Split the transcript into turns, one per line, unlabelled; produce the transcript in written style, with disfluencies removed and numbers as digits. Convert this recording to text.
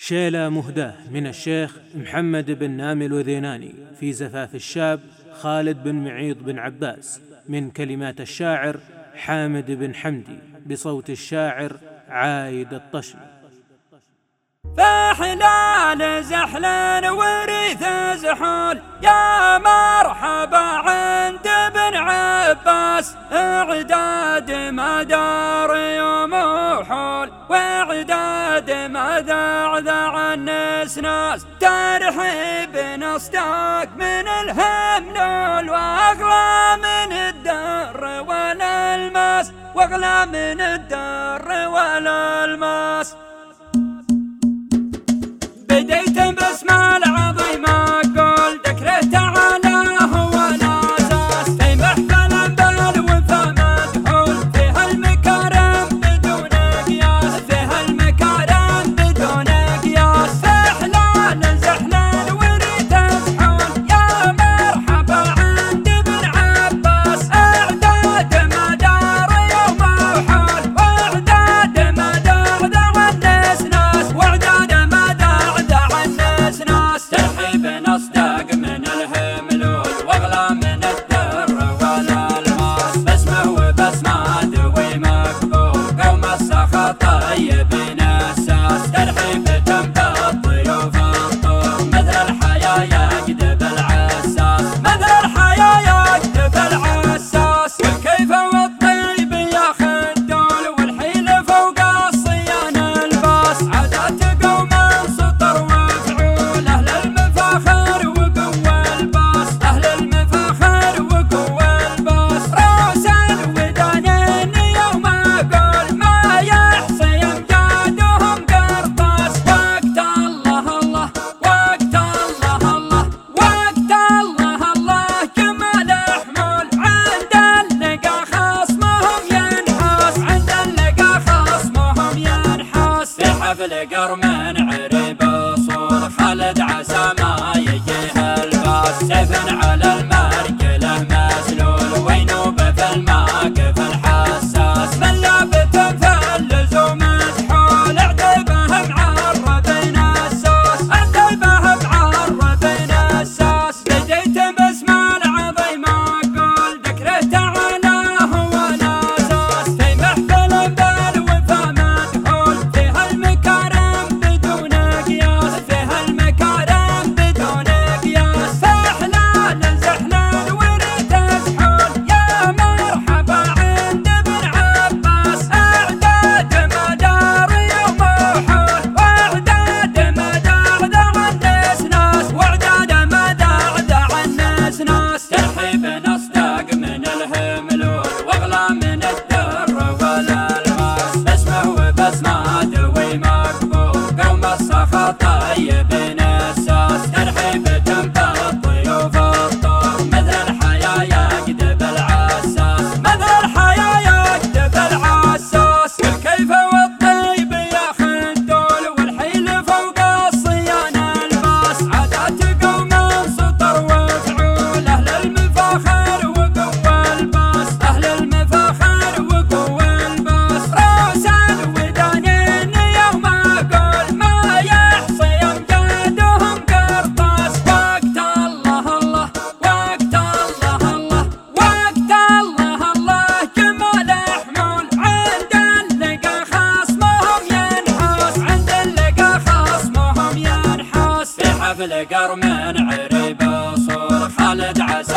شيلة مهداة من الشيخ محمد بن نامي الوذيناني في زفاف الشاب خالد بن معيط بن عباس، من كلمات الشاعر حامد بن حمدي، بصوت الشاعر عايد الطشمي.
فحلال زحلان وريث زحول، يا مرحبا عند ابن عباس، اعداد مدار يوم وحول، واعداد مذعذع النسناس، ترحيب نصداق من الهمل، واغلى من الدر والالماس، واغلى من الدر والالماس. بديت باسم العظيم اقول ذكره تعالى هو الاساس، في محفل بالوفا مدحول، فيها المكارم بدون قياس، فيها المكارم بدون قياس. فحلال زحلان وريث زحول، يا مرحبا عند ابن عباس، اعداد مدار يوم وحول، واعداد مدعدع النسناس، واعداد ترحيب نصداق من الهملول، واغلى من الدر والالماس، بسمه وبسمه دوي مقبول، قوم السخا طيبين الساس، ترحيب تنبى الضيوف الطول، مثل الحياة يكذب العساس، مثل الحياة يكذب العساس. والكيف والطيب يا خدول، والحيل فوق الصيان الباس، عادات قوم سطر وفعول، أهل المفاخر وقوى الباس، أهل المفاخر وقوى الباس. راس الودانين يوم أقول ما يحصي أمجادهم قرطاس، وقت الله الله، وقت الله الله، وقت الله الله، جمال حمول، عند اللقا خصمهم ينحاس، عند اللقا خصمهم ينحاس. في حفل قرم عريب اصول، خالد عسى ما يجيه الباس، سيف على المركله مسلول، وينوب في الماقف الحساس، من لابة في اللزوم مدحول، عتيبه معربين الساس، عتيبه معربين الساس. بديت باسم العظيم اقول ذكره تعالى هو الاساس، في محفل بالوفا مدحول، فيها المكارم بدون قياس، فيها المكارم بدون قياس. فحلال زحلان وريث زحول، يا مرحبا عند ابن عباس، اعداد مدار يوم وحول، واعداد مدعدع النسناس، واعداد مدعدع النسناس. ترحيب نصداق من الهملول، واغلى من الدر والالماس، بسمه وبسمه دوي مقبول، قوم السخا طيبين الساس، ترحيب تنبى الضيوف الطول، مثل الحياة يكذب العساس، مثل الحياة يكذب العساس. والكيف والطيب يا خدول، والحيل فوق الصيان الباس، عادات قوم سطر وفعول، أهل المفاخر وقوى الباس، أهل المفاخر وقوى الباس. راس الودانين يوم أقول ما يحصي أمجادهم قرطاس، وقت الله الله، وقت الله الله، وقت الله الله، جمال حمول، عند اللقا خصمهم ينحاس، عند اللقا خصمهم ينحاس. في حفل قرم عريب اصول، خالد عسى